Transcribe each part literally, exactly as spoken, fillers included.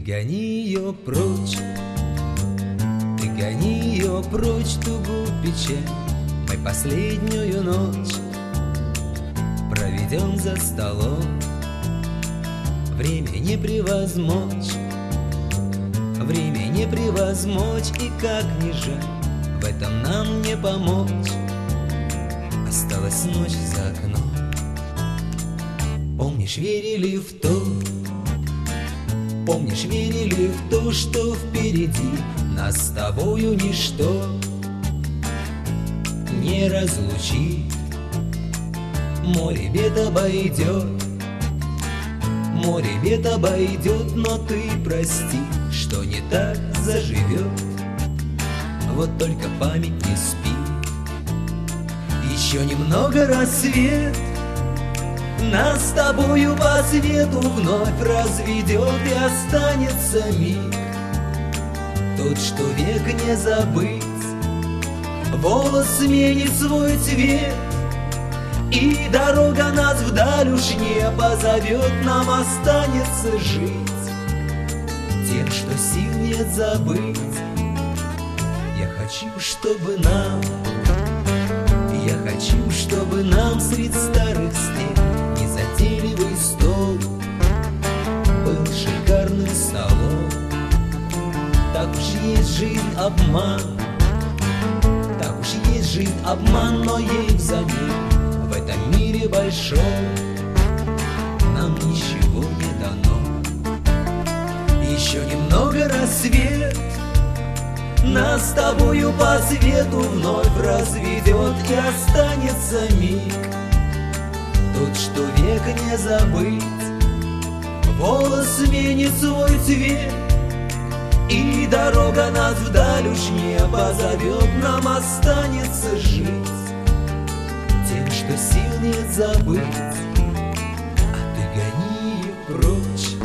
гони ее прочь, ты гони ее прочь, тугу печаль. Мы последнюю ночь проведем за столом. Время не превозмочь, время не превозмочь, и как ни жаль, в этом нам не помочь. Осталась ночь за окном. Помнишь, верили в то, помнишь, верили в то, что впереди нас с тобою ничто не разлучит. Море бед обойдет, море бед обойдет, но ты прости, что не так заживет. Вот только память не спит. Еще немного рассвет нас с тобою по свету вновь разведет, и останется миг тот, что век не забыть. Волос сменит свой цвет, и дорога нас вдаль уж не позовет. Нам останется жить тем, что сил нет забыть. Я хочу, чтобы нам, я хочу, чтобы нам средь старых стен незатейливый стол был шикарным столом. Так уж есть жизнь обман, так уж есть жизнь обман, но ей взамен в этом мире большом нам ничего не дано. Еще немного рассвет нас с тобою по свету вновь разведет, и останется миг тот, что век не забыть. Волос сменит свой цвет, и дорога нас вдаль уж не позовет. Нам останется жить тем, что сил нет забыть. А ты гони ее прочь,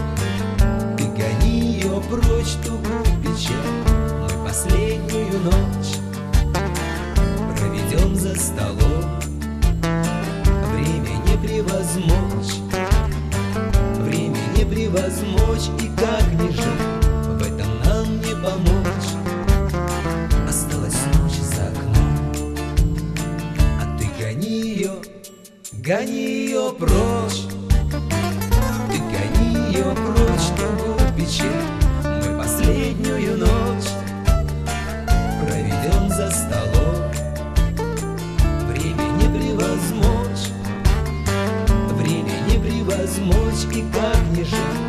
ты гони ее прочь, тугу печаль. Мы последнюю ночь проведем за столом. Время не превозмочь, время не превозмочь, и как ни жаль, в этом нам не помочь. Осталась ночь за окном, а ты гони ее, гони ее прочь, ты гони ее прочь, тугу печаль. Мы последнюю ночь проведем за столом. Время не превозмочь, время не превозмочь, и как ни жаль,